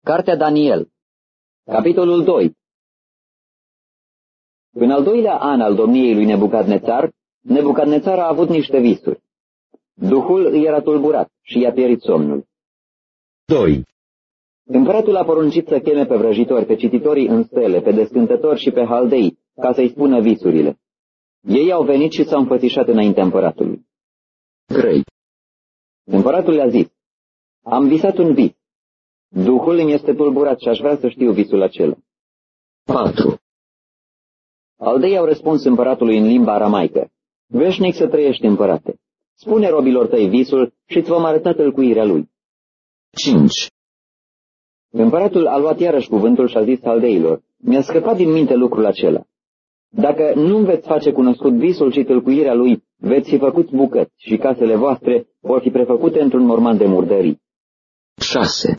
Cartea Daniel, capitolul 2. În al doilea an al domniei lui Nebucadnețar, Nebucadnețar a avut niște visuri. Duhul îi era tulburat și i-a pierit somnul. 2. Împăratul a poruncit să cheme pe vrăjitori, pe cititorii în stele, pe descântători și pe haldei, ca să-i spună visurile. Ei au venit și s-au înfățișat înaintea împăratului. 3. Împăratul le-a zis: am visat un vis. Duhul îmi este tulburat și aș vrea să știu visul acela. 4. Haldei au răspuns împăratului în limba aramaică: veșnic să trăiești, împărate. Spune robilor tăi visul și îți vom arăta tălcuirea lui. 5. Împăratul a luat iarăși cuvântul și a zis haldeilor: mi-a scăpat din minte lucrul acela. Dacă nu veți face cunoscut visul și tălcuirea lui, veți fi făcuți bucăți și casele voastre vor fi prefăcute într-un morman de murdării. 6.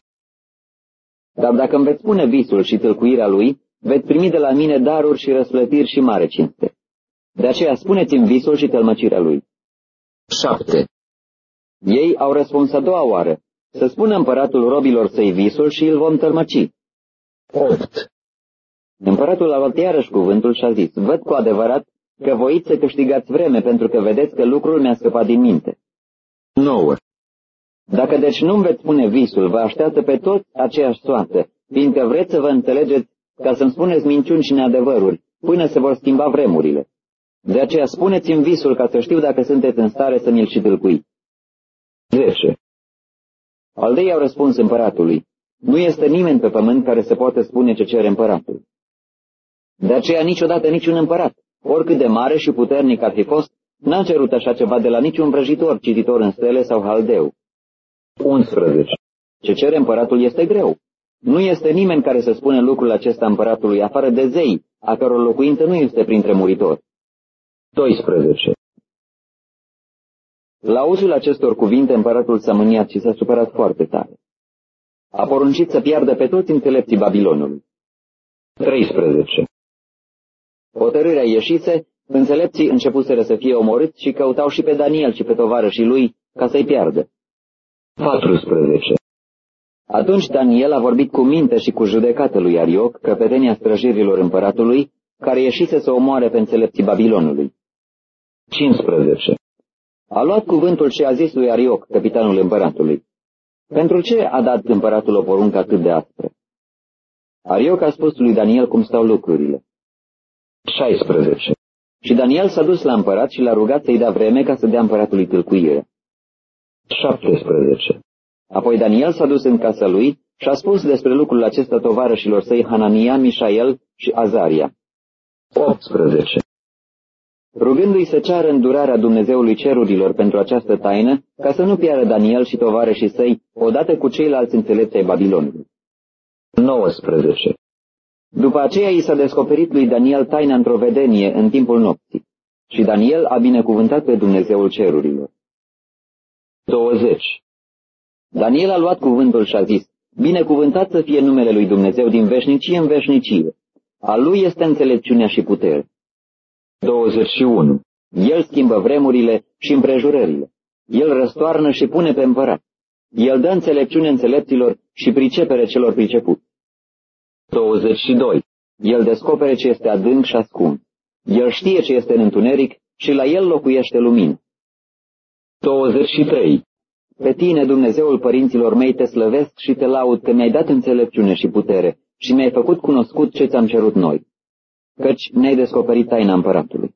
Dar dacă îmi veți spune visul și tălcuirea lui, veți primi de la mine daruri și răsplătiri și mare cinste. De aceea spuneți-mi visul și tălmăcirea lui. 7. Ei au răspuns a doua oară: să spună împăratul robilor săi visul și îl vom tălmăci. 8. Împăratul a luat iarăși cuvântul și a zis: văd cu adevărat că voiți să câștigați vreme, pentru că vedeți că lucrul mi-a scăpat din minte. 9. Dacă deci nu-mi veți spune visul, vă așteaptă pe toți aceeași soartă, fiindcă vreți să vă înțelegeți ca să-mi spuneți minciuni și neadevăruri, până se vor schimba vremurile. De aceea spuneți-mi visul ca să știu dacă sunteți în stare să mi-l și tâlcui. 10. Haldei au răspuns împăratului: nu este nimeni pe pământ care să poată spune ce cere împăratul. De aceea niciodată niciun împărat, oricât de mare și puternic ar fi fost, n-a cerut așa ceva de la niciun vrăjitor, cititor în stele sau haldeu. 11. Ce cere împăratul este greu. Nu este nimeni care să spună lucrul acesta împăratului, afară de zei, a căror locuință nu este printre muritori. 12. La auzul acestor cuvinte, împăratul s-a mâniat și s-a supărat foarte tare. A poruncit să piardă pe toți înțelepții Babilonului. 13. Hotărârea ieșise, înțelepții începuseră să fie omorâți și căutau și pe Daniel și pe tovarășii lui ca să-i piardă. 14. Atunci Daniel a vorbit cu minte și cu judecată lui Arioc, căpetenia străjirilor împăratului, care ieșise să omoare pe înțelepții Babilonului. 15. A luat cuvântul și a zis lui Arioc, capitanul împăratului: pentru ce a dat împăratul o poruncă atât de aspră? Arioc a spus lui Daniel cum stau lucrurile. 16. Și Daniel s-a dus la împărat și l-a rugat să-i dea vreme ca să dea împăratului tâlcuire. 17. Apoi Daniel s-a dus în casa lui și a spus despre lucrul acesta tovarășilor săi Hanania, Mișael și Azaria. 18. Rugându-i să ceară îndurarea Dumnezeului cerurilor pentru această taină, ca să nu piară Daniel și tovarășii săi odată cu ceilalți înțelepți ai Babilonului. 19. După aceea i s-a descoperit lui Daniel taina într-o vedenie în timpul nopții și Daniel a binecuvântat pe Dumnezeul cerurilor. 20. Daniel a luat cuvântul și a zis: binecuvântat să fie numele lui Dumnezeu din veșnicie în veșnicie. A lui este înțelepciunea și putere. 21. El schimbă vremurile și împrejurările. El răstoarnă și pune pe împărat. El dă înțelepciune înțelepților și pricepere celor pricepuți. 22. El descopere ce este adânc și ascuns. El știe ce este în întuneric și la el locuiește lumină. 23. Pe tine, Dumnezeul părinților mei, te slăvesc și te laud că mi-ai dat înțelepciune și putere și mi-ai făcut cunoscut ce ți-am cerut noi, căci ne-ai descoperit taina împăratului.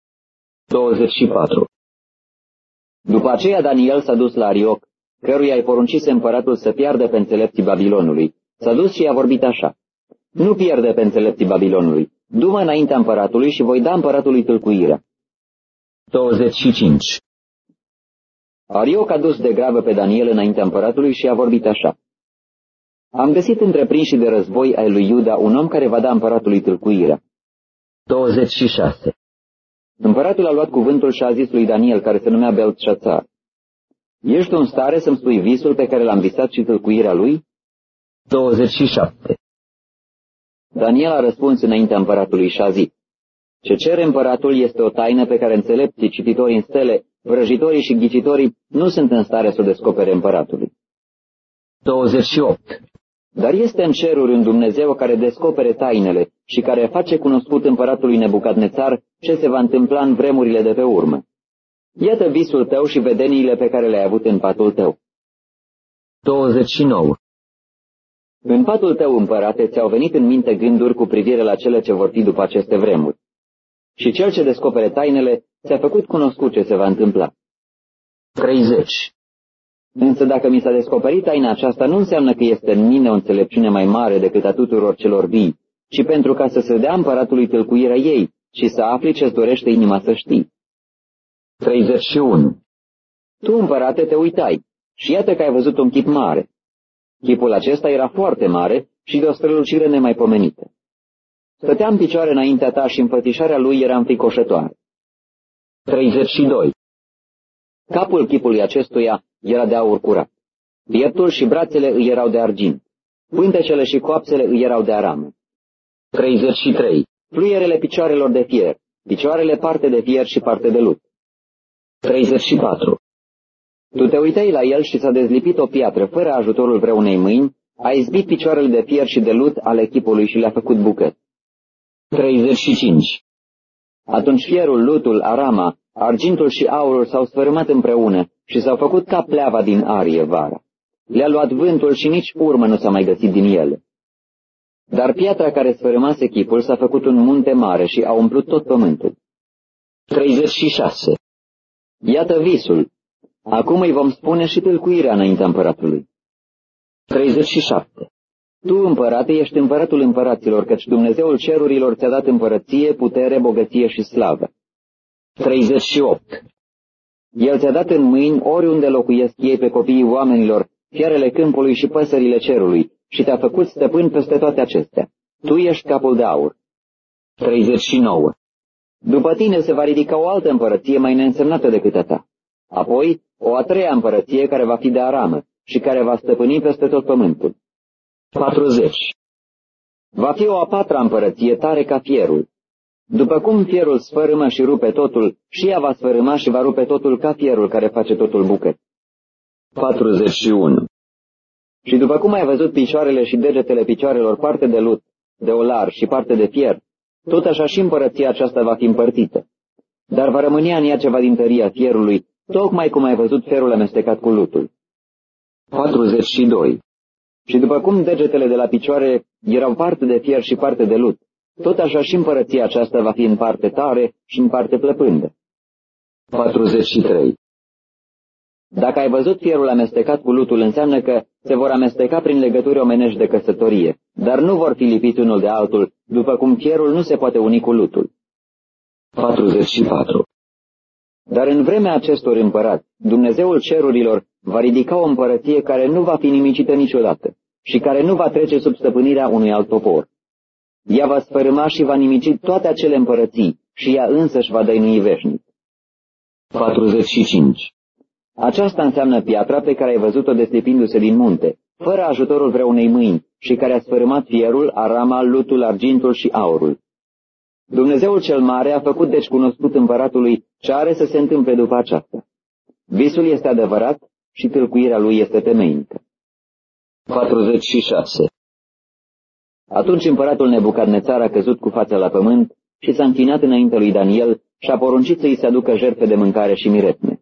24. După aceea Daniel s-a dus la Arioc, căruia îi poruncise împăratul să piardă pe înțelepții Babilonului. S-a dus și i-a vorbit așa: nu pierde pe înțelepții Babilonului, du-mă înaintea împăratului și voi da împăratului tâlcuirea. 25. Arioc a dus de grabă pe Daniel înaintea împăratului și a vorbit așa: am găsit între prinșii de război ai lui Iuda un om care va da împăratului tâlcuirea. 26. Împăratul a luat cuvântul și a zis lui Daniel, care se numea Beltșațar: ești în stare să-mi spui visul pe care l-am visat și tâlcuirea lui? 27. Daniel a răspuns înaintea împăratului și a zis: ce cere împăratul este o taină pe care înțelepții, cititorii în stele, vrăjitorii și ghicitorii nu sunt în stare să o descopere împăratului. 28. Dar este în ceruri un Dumnezeu care descopere tainele și care face cunoscut împăratului Nebucadnețar ce se va întâmpla în vremurile de pe urmă. Iată visul tău și vedeniile pe care le-ai avut în patul tău. 29. În patul tău, împărate, ți-au venit în minte gânduri cu privire la cele ce vor fi după aceste vremuri. Și cel ce descopere tainele ți-a făcut cunoscut ce se va întâmpla. 30. Însă dacă mi s-a descoperit taina aceasta, nu înseamnă că este în mine o înțelepciune mai mare decât a tuturor celor vii, ci pentru ca să se dea împăratului tâlcuirea ei și să afli ce-ți dorește inima să știi. 31. Tu, împărate, te uitai și iată că ai văzut un chip mare. Chipul acesta era foarte mare și de o strălucire nemaipomenită. Stătea în picioare înaintea ta și înfățișarea lui era înfricoșătoare. 32. Capul chipului acestuia era de aur curat. Pieptul și brațele îi erau de argint. Pântecele și coapsele îi erau de aramă. 33. Fluierele picioarelor de fier, picioarele parte de fier și parte de lut. 34. Tu te uitai la el și s-a dezlipit o piatră, fără ajutorul vreunei mâini, a izbit picioarele de fier și de lut ale chipului și le-a făcut bucăți. 35. Atunci fierul, lutul, arama, argintul și aurul s-au sfărâmat împreună și s-au făcut ca pleava din arie vara. Le-a luat vântul și nici urmă nu s-a mai găsit din ele. Dar piatra care sfărâmase chipul s-a făcut un munte mare și a umplut tot pământul. 36. Iată visul. Acum îi vom spune și tâlcuirea înaintea împăratului. 37. Tu, împărate, ești împăratul împăraților, căci Dumnezeul cerurilor ți-a dat împărăție, putere, bogăție și slavă. 38. El ți-a dat în mâini oriunde locuiesc ei pe copiii oamenilor, fiarele câmpului și păsările cerului, și te-a făcut stăpân peste toate acestea. Tu ești capul de aur. 39. După tine se va ridica o altă împărăție mai neînsemnată decât a ta. Apoi, o a treia împărăție care va fi de aramă și care va stăpâni peste tot pământul. 40. Va fi o a patra împărăție tare ca fierul. După cum fierul sfărâmă și rupe totul, și ea va sfărâma și va rupe totul ca fierul care face totul bucăți. 41. Și după cum ai văzut picioarele și degetele picioarelor parte de lut, de olar și parte de fier, tot așa și împărăția aceasta va fi împărțită. Dar va rămâne în ea ceva din tăria fierului, tocmai cum ai văzut fierul amestecat cu lutul. 42. Și după cum degetele de la picioare erau parte de fier și parte de lut, tot așa și împărăția aceasta va fi în parte tare și în parte plăpândă. 43. Dacă ai văzut fierul amestecat cu lutul, înseamnă că se vor amesteca prin legături omenești de căsătorie, dar nu vor fi lipiți unul de altul, după cum fierul nu se poate uni cu lutul. 44. Dar în vremea acestor împărați, Dumnezeul cerurilor va ridica o împărăție care nu va fi nimicită niciodată și care nu va trece sub stăpânirea unui alt popor. Ea va sfărâma și va nimici toate acele împărății și ea însăși va dăinui veșnic. 45. Aceasta înseamnă piatra pe care ai văzut-o deslipindu-se din munte, fără ajutorul vreunei mâini, și care a sfărâmat fierul, arama, lutul, argintul și aurul. Dumnezeul cel mare a făcut deci cunoscut împăratului ce are să se întâmple după aceasta. Visul este adevărat și tâlcuirea lui este temeinică. 46. Atunci împăratul Nebucadnețar a căzut cu fața la pământ și s-a închinat înainte lui Daniel și a poruncit să-i se aducă jertfe de mâncare și miretne.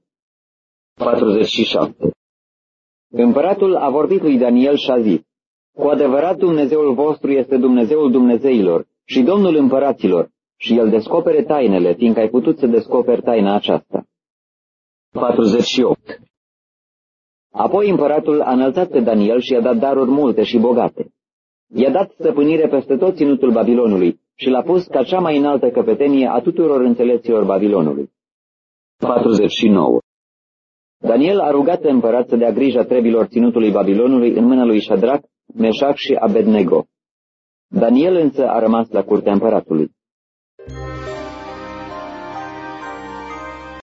47. Împăratul a vorbit lui Daniel și a zis: Cu adevărat Dumnezeul vostru este Dumnezeul Dumnezeilor și Domnul împăraților, și El descopere tainele, fiindcă ai putut să descoperi taina aceasta. 48. Apoi împăratul a înălțat pe Daniel și i-a dat daruri multe și bogate. I-a dat stăpânire peste tot ținutul Babilonului și l-a pus ca cea mai înaltă căpetenie a tuturor înțelepților Babilonului. 49. Daniel a rugat pe împărat să dea grija trebilor ținutului Babilonului în mâna lui Șadrac, Meșac și Abednego. Daniel însă a rămas la curtea împăratului.